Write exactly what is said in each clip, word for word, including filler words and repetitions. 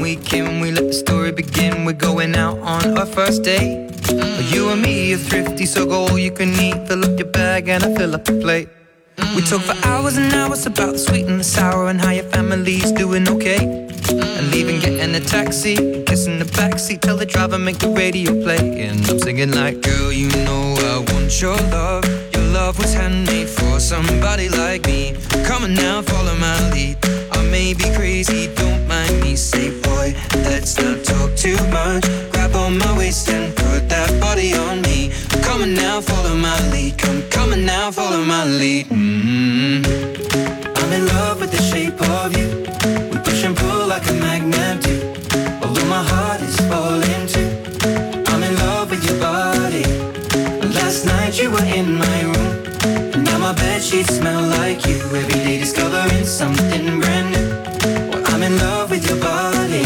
we can, we let the story begin. We're going out on our first date. Mm. You and me are thrifty, so go all you can eat. Fill up your bag and I fill up the plate. Mm. We talk for hours and hours about the sweet and the sour and how your family's doing okay. Mm. And leaving, getting a taxi, kissing the backseat, tell the driver make the radio play. And I'm singing like, girl, you know I want your love. Your love was handmade for somebody like me. Come on now, follow my lead. I may be crazy, don't mind me. Say, boy, let's not talk too much. Grab on my waist and put that body on me. Come on now, follow my lead. Come, come on now, follow my lead. Mm-hmm. I'm in love with the shape of you. We push and pull like a magnet do. Although my heart is falling too. I'm in love with your body. Last night you were in my room. And now my bedsheets smell like you. Every day discovering something brand new. Well, I'm in love with your body.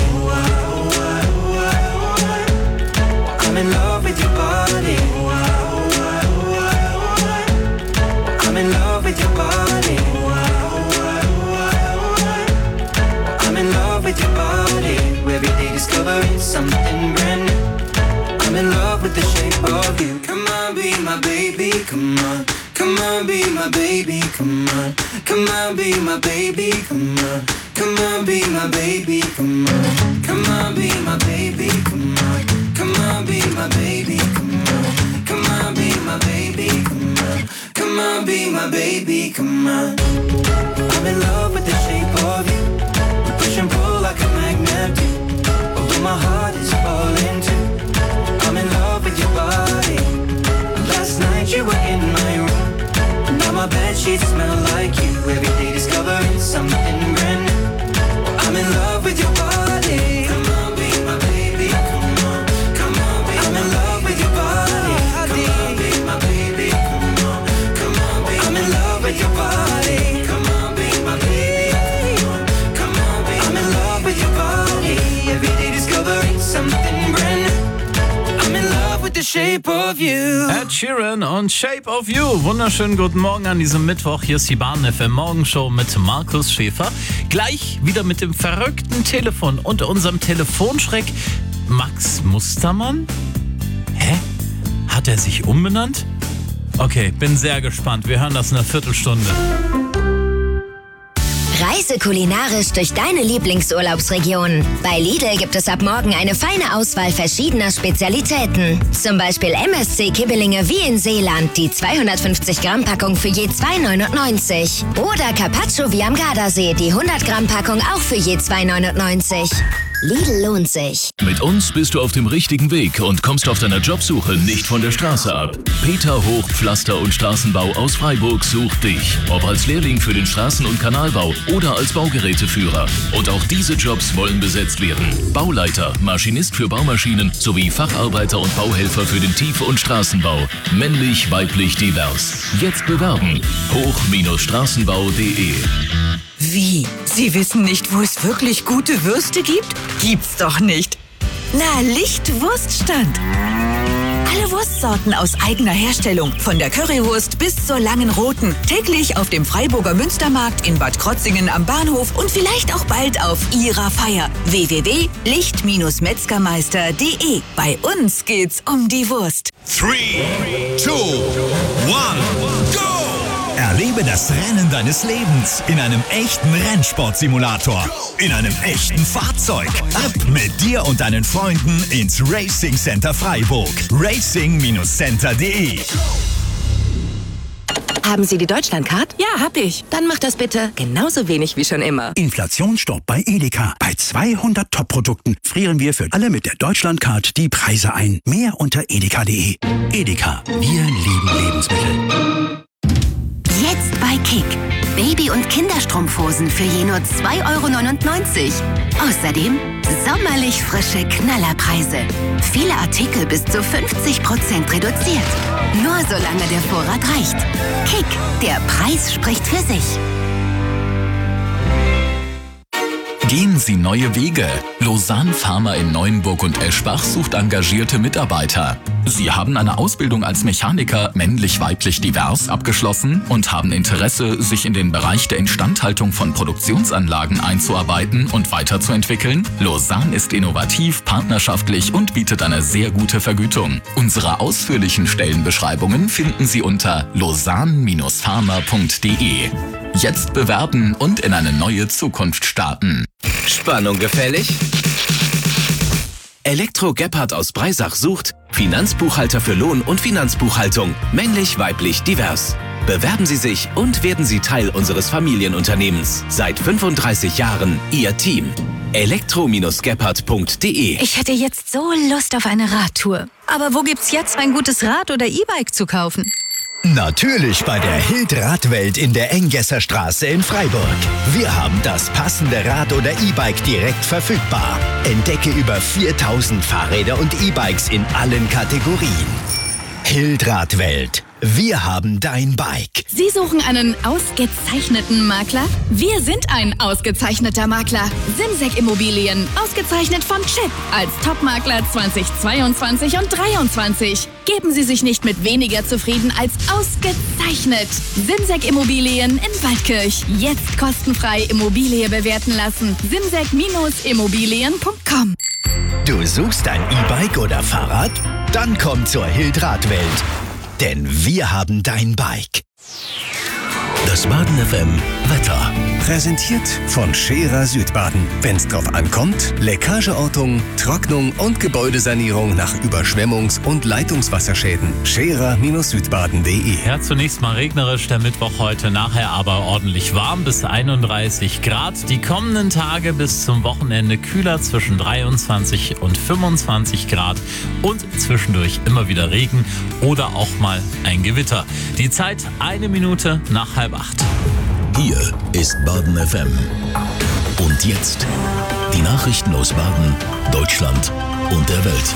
I'm in love with your body. I'm in love with your body. I'm in love with your body. Every day discovering something brand new. I'm in love with the shape of you. Come on, be my baby, come on. Come on, be my baby, come on. Come on, be my baby, come on. Come on, be my baby, come on. Come on, be my baby, come on. Come on, be my baby, come on. Come on, be my baby, come on. Come on, be my baby, come on. I'm in love with the shape of you. We push and pull like a magnet do. Although my heart is falling too. I'm in love with your body. Last night you were in my room. Now my bedsheets smell like you. Every day discovering something brand new. I'm in love with your body. Come on, be my baby. Come on, come on, be I'm in love with your body. Come on, be my baby. Come on, come on, be I'm in love with your body. Come on, be my baby. Come on, come on, be I'm in love with your body. Every day discovering something brand new. I'm in love with the shape of you. Ed Sheeran und Shape of You. Wunderschönen guten Morgen an diesem Mittwoch. Hier ist die Bahn F M Morgenshow mit Markus Schäfer. Gleich wieder mit dem verrückten Telefon und unserem Telefonschreck Max Mustermann. Hä? Hat er sich umbenannt? Okay, bin sehr gespannt. Wir hören das in einer Viertelstunde. Reise kulinarisch durch deine Lieblingsurlaubsregion. Bei Lidl gibt es ab morgen eine feine Auswahl verschiedener Spezialitäten. Zum Beispiel M S C Kibbelinge wie in Seeland, die zweihundertfünfzig Gramm Packung für je zwei neunundneunzig. Oder Carpaccio wie am Gardasee, die hundert Gramm Packung auch für je zwei neunundneunzig. Lidl lohnt sich. Mit uns bist du auf dem richtigen Weg und kommst auf deiner Jobsuche nicht von der Straße ab. Peter Hoch Pflaster- und Straßenbau aus Freiburg sucht dich. Ob als Lehrling für den Straßen- und Kanalbau oder als Baugeräteführer. Und auch diese Jobs wollen besetzt werden. Bauleiter, Maschinist für Baumaschinen sowie Facharbeiter und Bauhelfer für den Tief- und Straßenbau. Männlich, weiblich, divers. Jetzt bewerben. hoch-straßenbau punkt de. Wie? Sie wissen nicht, wo es wirklich gute Würste gibt? Gibt's doch nicht. Na, Lichtwurststand. Alle Wurstsorten aus eigener Herstellung, von der Currywurst bis zur langen roten. Täglich auf dem Freiburger Münstermarkt in Bad Krotzingen am Bahnhof und vielleicht auch bald auf Ihrer Feier. w w w punkt licht metzgermeister punkt de. Bei uns geht's um die Wurst. Three, two, one, go! Erlebe das Rennen deines Lebens in einem echten Rennsportsimulator. In einem echten Fahrzeug. Ab mit dir und deinen Freunden ins Racing Center Freiburg. racing Center punkt de. Haben Sie die Deutschlandcard? Ja, hab ich. Dann macht das bitte genauso wenig wie schon immer. Inflationsstopp bei Edeka. Bei zweihundert Top-Produkten frieren wir für alle mit der Deutschlandcard die Preise ein. Mehr unter edeka punkt de. Edeka. Wir lieben Lebensmittel. Jetzt bei Kick. Baby- und Kinderstrumpfhosen für je nur zwei Euro neunundneunzig. Außerdem sommerlich frische Knallerpreise. Viele Artikel bis zu fünfzig Prozent reduziert. Nur solange der Vorrat reicht. Kick. Der Preis spricht für sich. Gehen Sie neue Wege. Lausanne Pharma in Neuenburg und Eschbach sucht engagierte Mitarbeiter. Sie haben eine Ausbildung als Mechaniker männlich-weiblich divers abgeschlossen und haben Interesse, sich in den Bereich der Instandhaltung von Produktionsanlagen einzuarbeiten und weiterzuentwickeln? Lausanne ist innovativ, partnerschaftlich und bietet eine sehr gute Vergütung. Unsere ausführlichen Stellenbeschreibungen finden Sie unter lausanne Bindestrich pharma Punkt de. Jetzt bewerben und in eine neue Zukunft starten. Spannung gefällig? Elektro Gebhardt aus Breisach sucht Finanzbuchhalter für Lohn- und Finanzbuchhaltung, männlich, weiblich, divers. Bewerben Sie sich und werden Sie Teil unseres Familienunternehmens. Seit fünfunddreißig Jahren Ihr Team. elektro Bindestrich gebhardt Punkt de. Ich hätte jetzt so Lust auf eine Radtour. Aber wo gibt's jetzt ein gutes Rad oder E-Bike zu kaufen? Natürlich bei der Hild Radwelt in der Enggesser Straße in Freiburg. Wir haben das passende Rad oder E-Bike direkt verfügbar. Entdecke über viertausend Fahrräder und E-Bikes in allen Kategorien. Hild Radwelt. Wir haben dein Bike. Sie suchen einen ausgezeichneten Makler? Wir sind ein ausgezeichneter Makler. Simsek Immobilien, ausgezeichnet von Chip als Topmakler zweitausendzweiundzwanzig und dreiundzwanzig. Geben Sie sich nicht mit weniger zufrieden als ausgezeichnet. Simsek Immobilien in Waldkirch. Jetzt kostenfrei Immobilie bewerten lassen. simsek Immobilien Punkt com. Du suchst ein E-Bike oder Fahrrad? Dann komm zur Hild Radwelt. Denn wir haben dein Bike. Das Baden F M Wetter. Präsentiert von Scherer Südbaden. Wenn's drauf ankommt, Leckageortung, Trocknung und Gebäudesanierung nach Überschwemmungs- und Leitungswasserschäden. Scherer Südbaden Punkt de. Ja, zunächst mal regnerisch der Mittwoch heute, nachher aber ordentlich warm bis einunddreißig Grad. Die kommenden Tage bis zum Wochenende kühler zwischen dreiundzwanzig und fünfundzwanzig Grad und zwischendurch immer wieder Regen oder auch mal ein Gewitter. Die Zeit eine Minute nach halb acht. Hier ist Baden F M. Und jetzt die Nachrichten aus Baden, Deutschland und der Welt.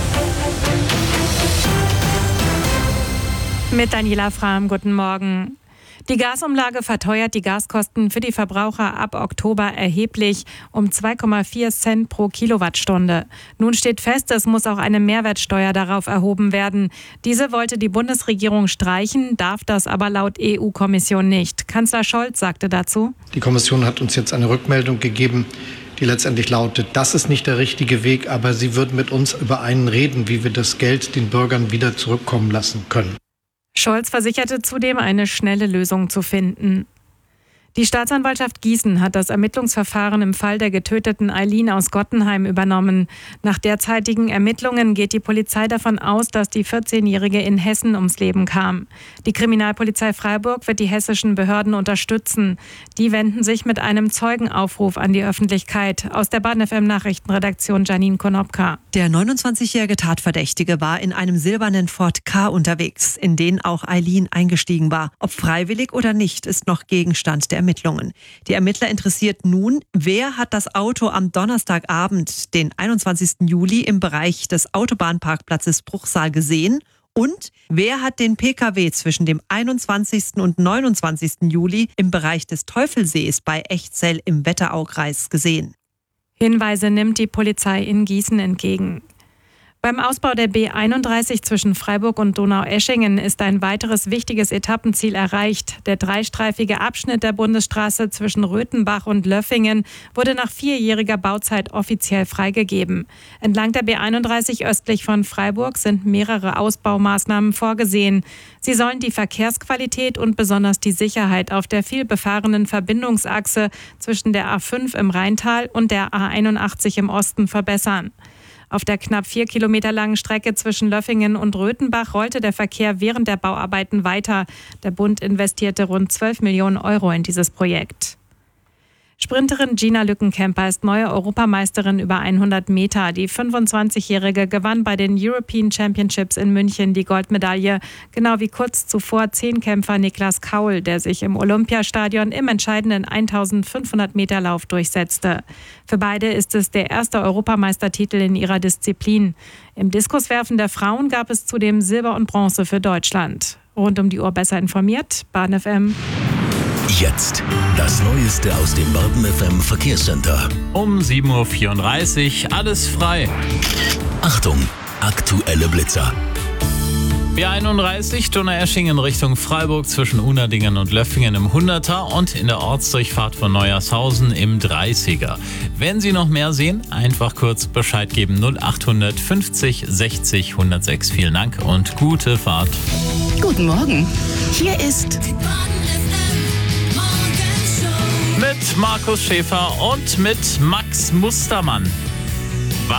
Mit Daniela Frahm, guten Morgen. Die Gasumlage verteuert die Gaskosten für die Verbraucher ab Oktober erheblich um zwei Komma vier Cent pro Kilowattstunde. Nun steht fest, es muss auch eine Mehrwertsteuer darauf erhoben werden. Diese wollte die Bundesregierung streichen, darf das aber laut E U-Kommission nicht. Kanzler Scholz sagte dazu: Die Kommission hat uns jetzt eine Rückmeldung gegeben, die letztendlich lautet, das ist nicht der richtige Weg, aber sie würden mit uns über einen reden, wie wir das Geld den Bürgern wieder zurückkommen lassen können. Scholz versicherte zudem, eine schnelle Lösung zu finden. Die Staatsanwaltschaft Gießen hat das Ermittlungsverfahren im Fall der getöteten Eileen aus Gottenheim übernommen. Nach derzeitigen Ermittlungen geht die Polizei davon aus, dass die vierzehnjährige in Hessen ums Leben kam. Die Kriminalpolizei Freiburg wird die hessischen Behörden unterstützen. Die wenden sich mit einem Zeugenaufruf an die Öffentlichkeit. Aus der Baden F M Nachrichtenredaktion Janine Konopka. Der neunundzwanzigjährige Tatverdächtige war in einem silbernen Ford Ka unterwegs, in den auch Eileen eingestiegen war. Ob freiwillig oder nicht, ist noch Gegenstand der Ermittlungen. Die Ermittler interessiert nun, wer hat das Auto am Donnerstagabend, den einundzwanzigsten Juli, im Bereich des Autobahnparkplatzes Bruchsal gesehen und wer hat den Pkw zwischen dem einundzwanzigsten und neunundzwanzigsten Juli im Bereich des Teufelsees bei Echzell im Wetteraukreis gesehen. Hinweise nimmt die Polizei in Gießen entgegen. Beim Ausbau der B einunddreißig zwischen Freiburg und Donaueschingen ist ein weiteres wichtiges Etappenziel erreicht. Der dreistreifige Abschnitt der Bundesstraße zwischen Röthenbach und Löffingen wurde nach vierjähriger Bauzeit offiziell freigegeben. Entlang der B einunddreißig östlich von Freiburg sind mehrere Ausbaumaßnahmen vorgesehen. Sie sollen die Verkehrsqualität und besonders die Sicherheit auf der vielbefahrenen Verbindungsachse zwischen der A fünf im Rheintal und der A einundachtzig im Osten verbessern. Auf der knapp vier Kilometer langen Strecke zwischen Löffingen und Röthenbach rollte der Verkehr während der Bauarbeiten weiter. Der Bund investierte rund zwölf Millionen Euro in dieses Projekt. Sprinterin Gina Lückenkämper ist neue Europameisterin über hundert Meter. Die fünfundzwanzigjährige gewann bei den European Championships in München die Goldmedaille, genau wie kurz zuvor Zehnkämpfer Niklas Kaul, der sich im Olympiastadion im entscheidenden eintausendfünfhundert Meter Lauf durchsetzte. Für beide ist es der erste Europameistertitel in ihrer Disziplin. Im Diskuswerfen der Frauen gab es zudem Silber und Bronze für Deutschland. Rund um die Uhr besser informiert, Baden F M. Jetzt das Neueste aus dem Baden F M Verkehrscenter. Um sieben Uhr vierunddreißig, alles frei. Achtung, aktuelle Blitzer. B einunddreißig, Donaueschingen Richtung Freiburg zwischen Unadingen und Löffingen im hunderter und in der Ortsdurchfahrt von Neuershausen im dreißiger. Wenn Sie noch mehr sehen, einfach kurz Bescheid geben. null acht fünfzig sechzig hundertsechs. Vielen Dank und gute Fahrt. Guten Morgen. Hier ist mit Markus Schäfer und mit Max Mustermann.